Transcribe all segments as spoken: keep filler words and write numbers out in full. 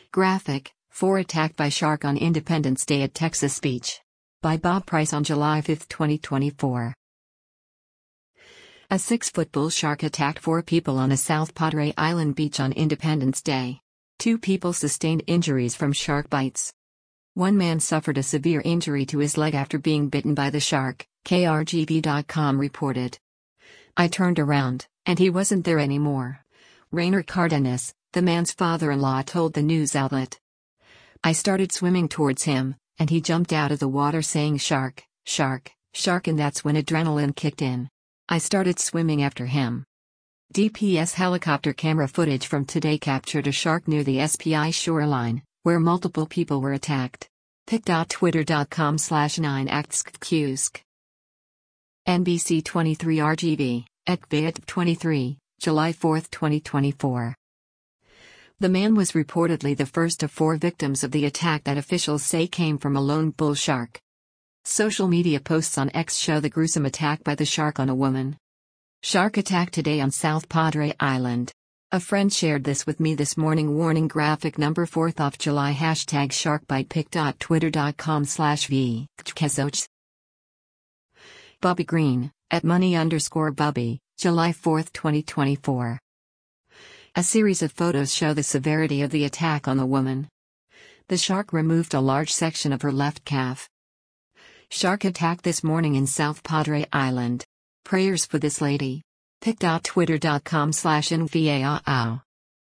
Graphic, four attacked by shark on Independence Day at Texas Beach. By Bob Price on July fifth, twenty twenty-four. A six-foot bull shark attacked four people on a South Padre Island beach on Independence Day. Two people sustained injuries from shark bites. One man suffered a severe injury to his leg after being bitten by the shark, K R G B dot com reported. "I turned around, and he wasn't there anymore," Rainer Cardenas, the man's father-in-law, told the news outlet. "I started swimming towards him, and he jumped out of the water saying shark, shark, shark, and that's when adrenaline kicked in. I started swimming after him." D P S helicopter camera footage from today captured a shark near the S P I shoreline, where multiple people were attacked. pic dot twitter dot com slash nine actskkusk. N B C twenty-three R G B, Ekbayat twenty-three, July fourth, twenty twenty-four. The man was reportedly the first of four victims of the attack that officials say came from a lone bull shark. Social media posts on X show the gruesome attack by the shark on a woman. Shark attack today on South Padre Island. A friend shared this with me this morning. Warning: graphic number fourth of July. Hashtag sharkbite. pic dot twitter dot com slash v. Bobby Green, at money underscore Bubby, July fourth, twenty twenty-four. A series of photos show the severity of the attack on the woman. The shark removed a large section of her left calf. Shark attack this morning in South Padre Island. Prayers for this lady. pic dot twitter dot com slash nvaao.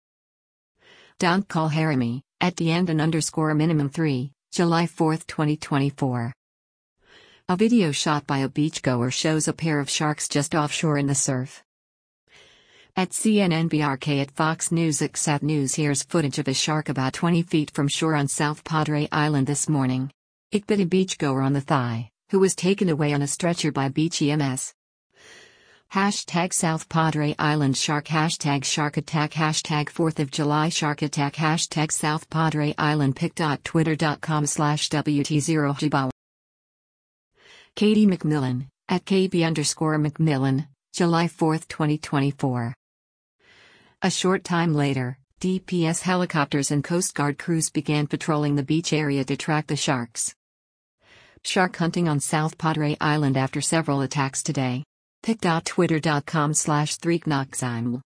Don't call Haremy, at the end and underscore minimum three, July fourth, twenty twenty-four. A video shot by a beachgoer shows a pair of sharks just offshore in the surf. At C N N B R K at Fox News. X A T News. Here's footage of a shark about twenty feet from shore on South Padre Island this morning. It bit a beachgoer on the thigh, who was taken away on a stretcher by beach E M S. Hashtag South Padre Island shark. Hashtag shark attack. Hashtag fourth of July shark attack. Hashtag South Padre Island. pic dot twitter dot com slash W T zero Jibawa. Katie McMillan, at K B underscore McMillan, July fourth, twenty twenty-four. A short time later, D P S helicopters and Coast Guard crews began patrolling the beach area to track the sharks. Shark hunting on South Padre Island after several attacks today. pic dot twitter dot com slash three knoxime.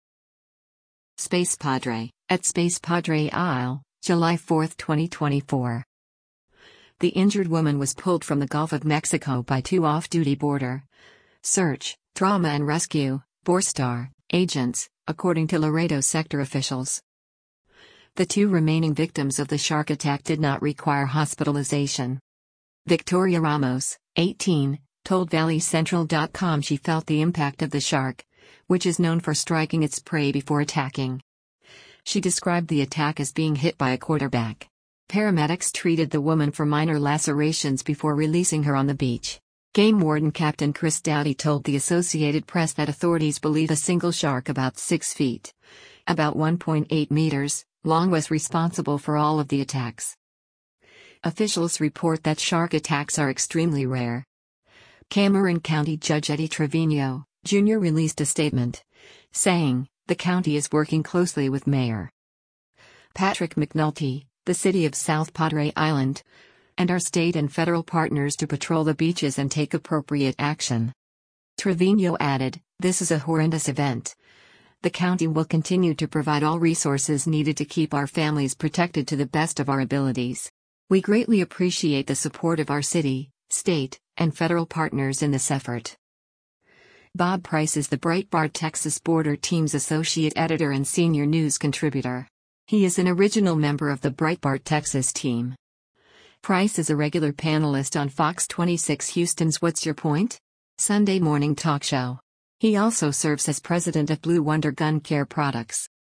Space Padre, at Space Padre Isle, July fourth, twenty twenty-four. The injured woman was pulled from the Gulf of Mexico by two off-duty border search, trauma and rescue, BORSTAR, agents, according to Laredo sector officials. The two remaining victims of the shark attack did not require hospitalization. Victoria Ramos, eighteen, told Valley Central dot com she felt the impact of the shark, which is known for striking its prey before attacking. She described the attack as being hit by a quarterback. Paramedics treated the woman for minor lacerations before releasing her on the beach. Game Warden Captain Chris Dowdy told the Associated Press that authorities believe a single shark about six feet, about one point eight meters, long was responsible for all of the attacks. Officials report that shark attacks are extremely rare. Cameron County Judge Eddie Trevino, Junior released a statement, saying, the county is working closely with Mayor Patrick McNulty, the city of South Padre Island, and our state and federal partners to patrol the beaches and take appropriate action. Trevino added, this is a horrendous event. The county will continue to provide all resources needed to keep our families protected to the best of our abilities. We greatly appreciate the support of our city, state, and federal partners in this effort. Bob Price is the Breitbart Texas Border Team's associate editor and senior news contributor. He is an original member of the Breitbart Texas team. Price is a regular panelist on Fox twenty-six Houston's What's Your Point? Sunday morning talk show. He also serves as president of Blue Wonder Gun Care Products.